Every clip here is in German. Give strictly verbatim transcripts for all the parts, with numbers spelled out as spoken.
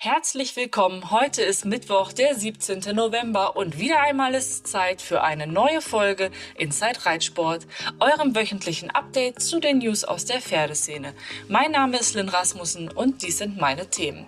Herzlich willkommen, heute ist Mittwoch, der siebzehnte November und wieder einmal ist es Zeit für eine neue Folge Inside Reitsport, eurem wöchentlichen Update zu den News aus der Pferdeszene. Mein Name ist Lynn Rasmussen und dies sind meine Themen.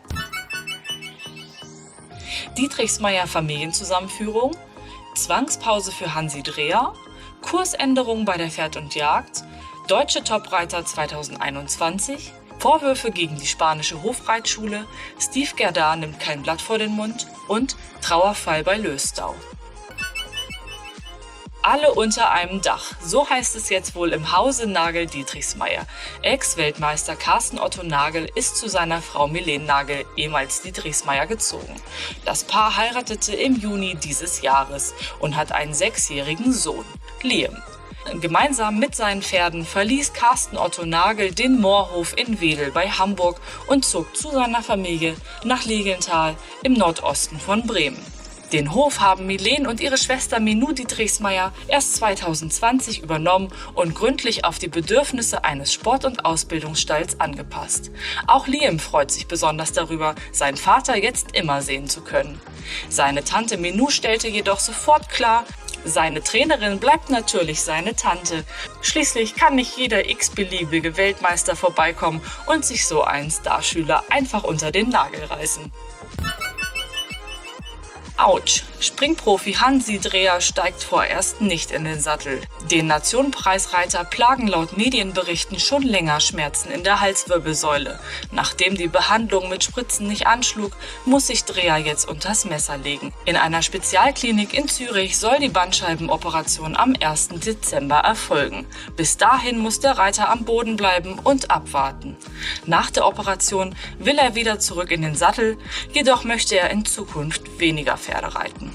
Dietrichsmeier Familienzusammenführung, Zwangspause für Hansi Dreher, Kursänderung bei der Pferd und Jagd, Deutsche Topreiter zweitausendeinundzwanzig, Vorwürfe gegen die spanische Hofreitschule, Steve Gerdar nimmt kein Blatt vor den Mund und Trauerfall bei Löstau. Alle unter einem Dach, so heißt es jetzt wohl im Hause Nagel-Dietrichsmeier. Ex-Weltmeister Carsten Otto Nagel ist zu seiner Frau Milene Nagel, ehemals Dietrichsmeier, gezogen. Das Paar heiratete im Juni dieses Jahres und hat einen sechsjährigen Sohn, Liam. Gemeinsam mit seinen Pferden verließ Carsten Otto Nagel den Moorhof in Wedel bei Hamburg und zog zu seiner Familie nach Liegenthal im Nordosten von Bremen. Den Hof haben Milene und ihre Schwester Minou Dietrichsmeier erst zweitausendzwanzig übernommen und gründlich auf die Bedürfnisse eines Sport- und Ausbildungsstalls angepasst. Auch Liam freut sich besonders darüber, seinen Vater jetzt immer sehen zu können. Seine Tante Minou stellte jedoch sofort klar, seine Trainerin bleibt natürlich seine Tante. Schließlich kann nicht jeder x-beliebige Weltmeister vorbeikommen und sich so einen Starschüler einfach unter den Nagel reißen. Autsch! Springprofi Hansi Dreher steigt vorerst nicht in den Sattel. Den Nationenpreisreiter plagen laut Medienberichten schon länger Schmerzen in der Halswirbelsäule. Nachdem die Behandlung mit Spritzen nicht anschlug, muss sich Dreher jetzt unters Messer legen. In einer Spezialklinik in Zürich soll die Bandscheibenoperation am ersten Dezember erfolgen. Bis dahin muss der Reiter am Boden bleiben und abwarten. Nach der Operation will er wieder zurück in den Sattel, jedoch möchte er in Zukunft weniger Pferde reiten.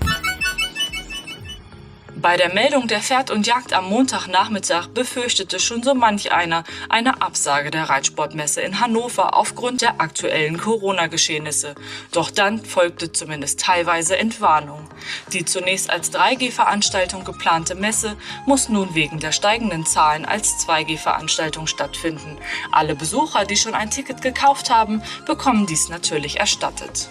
Bei der Meldung der Pferd und Jagd am Montagnachmittag befürchtete schon so manch einer eine Absage der Reitsportmesse in Hannover aufgrund der aktuellen Corona-Geschehnisse. Doch dann folgte zumindest teilweise Entwarnung. Die zunächst als drei G-Veranstaltung geplante Messe muss nun wegen der steigenden Zahlen als zwei G-Veranstaltung stattfinden. Alle Besucher, die schon ein Ticket gekauft haben, bekommen dies natürlich erstattet.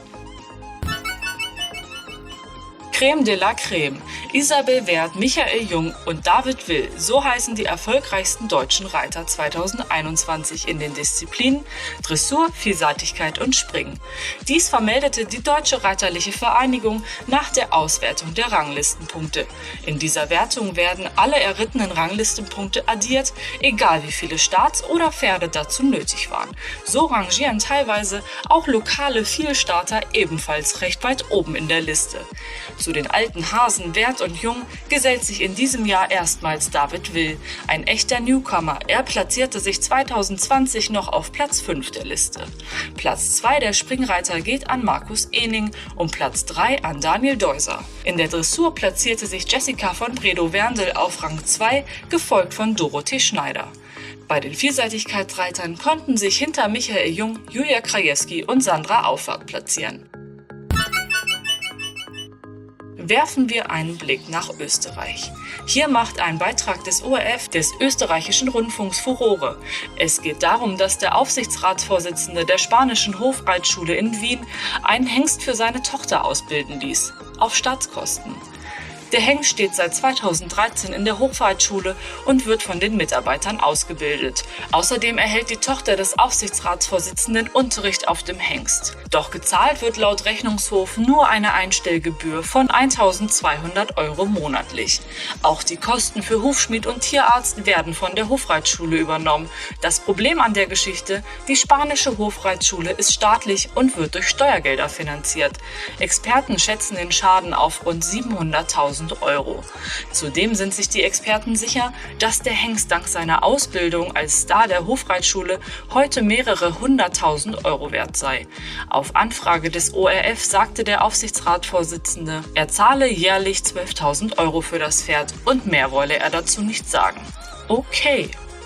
Creme de la Creme. Isabel Werth, Michael Jung und David Will, so heißen die erfolgreichsten deutschen Reiter zweitausendeinundzwanzig in den Disziplinen Dressur, Vielseitigkeit und Springen. Dies vermeldete die Deutsche Reiterliche Vereinigung nach der Auswertung der Ranglistenpunkte. In dieser Wertung werden alle errittenen Ranglistenpunkte addiert, egal wie viele Starts oder Pferde dazu nötig waren. So rangieren teilweise auch lokale Vielstarter ebenfalls recht weit oben in der Liste. Zu den alten Hasen Werth und Jung gesellt sich in diesem Jahr erstmals David Will, ein echter Newcomer. Er platzierte sich zweitausendzwanzig noch auf Platz fünf der Liste. Platz zwei der Springreiter geht an Markus Ehning und Platz drei an Daniel Deuser. In der Dressur platzierte sich Jessica von Bredow-Werndl auf Rang zwei, gefolgt von Dorothee Schneider. Bei den Vielseitigkeitsreitern konnten sich hinter Michael Jung, Julia Krajewski und Sandra Auffahrt platzieren. Werfen wir einen Blick nach Österreich. Hier macht ein Beitrag des O R F, des österreichischen Rundfunks, Furore. Es geht darum, dass der Aufsichtsratsvorsitzende der spanischen Hofreitschule in Wien einen Hengst für seine Tochter ausbilden ließ, auf Staatskosten. Der Hengst steht seit zweitausenddreizehn in der Hofreitschule und wird von den Mitarbeitern ausgebildet. Außerdem erhält die Tochter des Aufsichtsratsvorsitzenden Unterricht auf dem Hengst. Doch gezahlt wird laut Rechnungshof nur eine Einstellgebühr von eintausendzweihundert Euro monatlich. Auch die Kosten für Hufschmied und Tierarzt werden von der Hofreitschule übernommen. Das Problem an der Geschichte: die spanische Hofreitschule ist staatlich und wird durch Steuergelder finanziert. Experten schätzen den Schaden auf rund siebenhunderttausend Euro. Zudem sind sich die Experten sicher, dass der Hengst dank seiner Ausbildung als Star der Hofreitschule heute mehrere hunderttausend Euro wert sei. Auf Anfrage des O R F sagte der Aufsichtsratsvorsitzende, er zahle jährlich zwölftausend Euro für das Pferd und mehr wolle er dazu nicht sagen. Okay.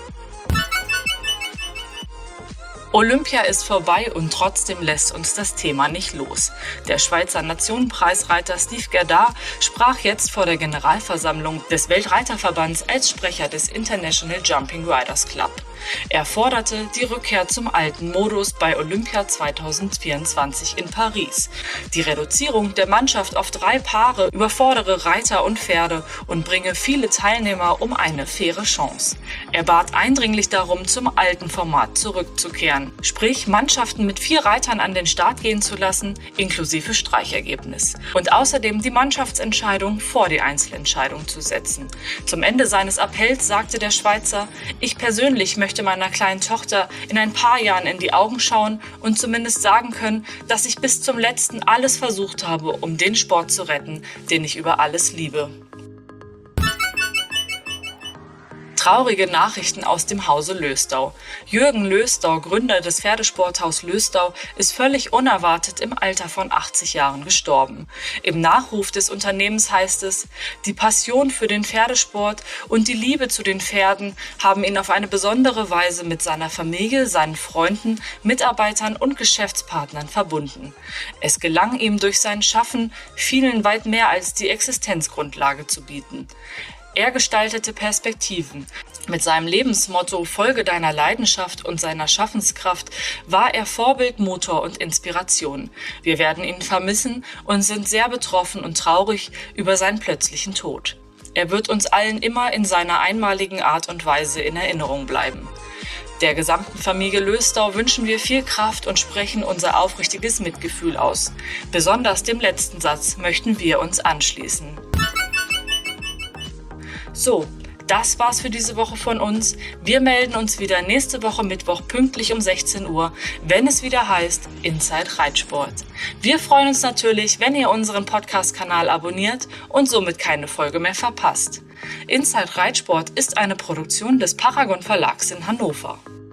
Olympia ist vorbei und trotzdem lässt uns das Thema nicht los. Der Schweizer Nationenpreisreiter Steve Gerdar sprach jetzt vor der Generalversammlung des Weltreiterverbands als Sprecher des International Jumping Riders Club. Er forderte die Rückkehr zum alten Modus bei Olympia zweitausendvierundzwanzig in Paris. Die Reduzierung der Mannschaft auf drei Paare überfordere Reiter und Pferde und bringe viele Teilnehmer um eine faire Chance. Er bat eindringlich darum, zum alten Format zurückzukehren, sprich Mannschaften mit vier Reitern an den Start gehen zu lassen, inklusive Streichergebnis. Und außerdem die Mannschaftsentscheidung vor die Einzelentscheidung zu setzen. Zum Ende seines Appells sagte der Schweizer: Ich persönlich möchte meiner kleinen Tochter in ein paar Jahren in die Augen schauen und zumindest sagen können, dass ich bis zum letzten alles versucht habe, um den Sport zu retten, den ich über alles liebe. Traurige Nachrichten aus dem Hause Lösdau. Jürgen Lösdau, Gründer des Pferdesporthaus Lösdau, ist völlig unerwartet im Alter von achtzig Jahren gestorben. Im Nachruf des Unternehmens heißt es: Die Passion für den Pferdesport und die Liebe zu den Pferden haben ihn auf eine besondere Weise mit seiner Familie, seinen Freunden, Mitarbeitern und Geschäftspartnern verbunden. Es gelang ihm durch sein Schaffen, vielen weit mehr als die Existenzgrundlage zu bieten. Er gestaltete Perspektiven. Mit seinem Lebensmotto „Folge deiner Leidenschaft“ und seiner Schaffenskraft war er Vorbild, Motor und Inspiration. Wir werden ihn vermissen und sind sehr betroffen und traurig über seinen plötzlichen Tod. Er wird uns allen immer in seiner einmaligen Art und Weise in Erinnerung bleiben. Der gesamten Familie Lösdau wünschen wir viel Kraft und sprechen unser aufrichtiges Mitgefühl aus. Besonders dem letzten Satz möchten wir uns anschließen. So, das war's für diese Woche von uns. Wir melden uns wieder nächste Woche Mittwoch pünktlich um sechzehn Uhr, wenn es wieder heißt Inside Reitsport. Wir freuen uns natürlich, wenn ihr unseren Podcast-Kanal abonniert und somit keine Folge mehr verpasst. Inside Reitsport ist eine Produktion des Paragon Verlags in Hannover.